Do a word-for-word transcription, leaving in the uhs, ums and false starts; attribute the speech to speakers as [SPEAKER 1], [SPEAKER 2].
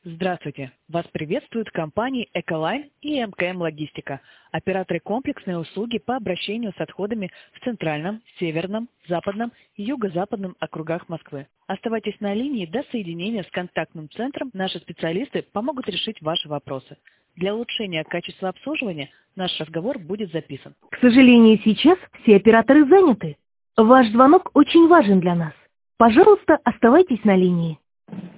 [SPEAKER 1] Здравствуйте! Вас приветствуют компании «Эколайн» и эм ка эм Логистика, операторы комплексной услуги по обращению с отходами в Центральном, Северном, Западном и Юго-Западном округах Москвы. Оставайтесь на линии до соединения с контактным центром. Наши специалисты помогут решить ваши вопросы. Для улучшения качества обслуживания наш разговор будет записан.
[SPEAKER 2] К сожалению, сейчас все операторы заняты. Ваш звонок очень важен для нас. Пожалуйста, оставайтесь на линии.